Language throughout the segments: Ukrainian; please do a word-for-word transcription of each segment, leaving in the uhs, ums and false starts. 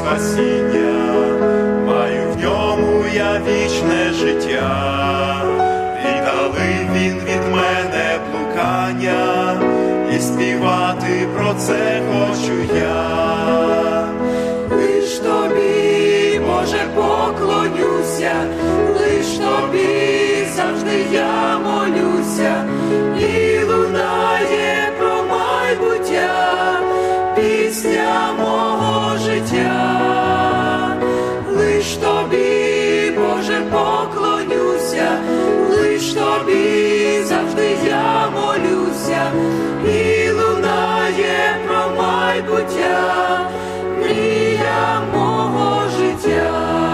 спасіння, маю в ньому я вічне життя. Віддалив він від мене блукання, і співати про це хочу я. Лиш тобі, Боже, поклонюся, лиш тобі завжди я молюся, і лунає про майбуття пісня мого життя. Лиш тобі, Боже, поклонюся, лиш тобі завжди я молюся, і лунає про майбуття мрія мого життя.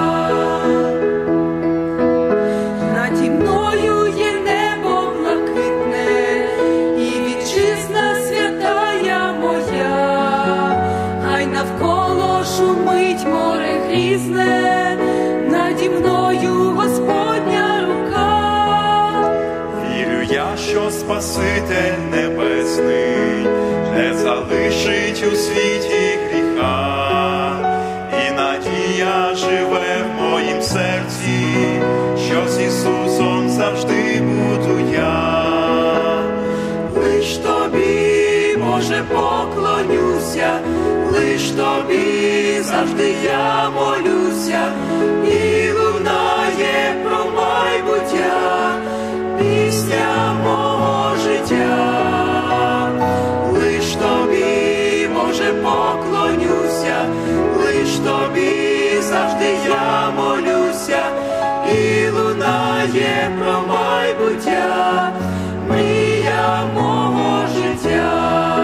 Наді мною є небо блакитне, і вітчизна святая моя, хай навколо шумить море грізне, наді мною Господня рука. Вірю я, що Спаситель небесний не залишить у світі гріха, і надія живе в моїм серці, що з Ісусом завжди буду я. Лиш тобі, Боже, поклонюся, лиш тобі завжди я молюся, і лунає про майбуття пісня мого життя. Лиш тобі, Боже, поклонюся, лиш тобі завжди я молюся, і лунає про майбуття мрія мого життя.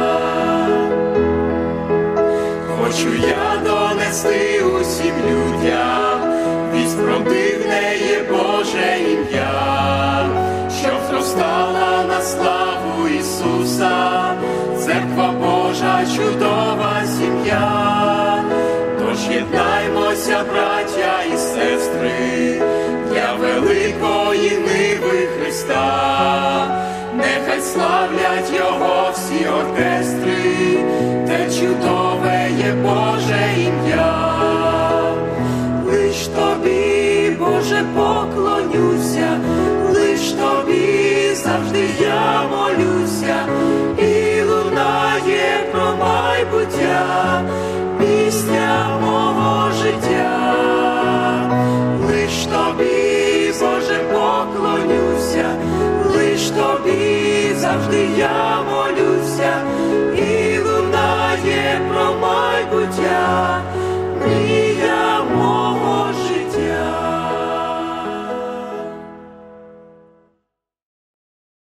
Хочу я донести усім людям вість про дивне є Боже ім'я, що зростала на славу Ісуса, церква Божа, чудова сім'я. Тож єднаймося, браття і сестри, для великої ниви Христа. Нехай славлять Його всі оркестри, те чудове є Боже ім'я. Лиш тобі, Боже, поклонюся, лиш тобі завжди я молюся, і лунає про майбуття пісня мого життя. Лиш тобі, Боже, поклонюся, лиш тобі завжди я молюся, і лунає про майбуття.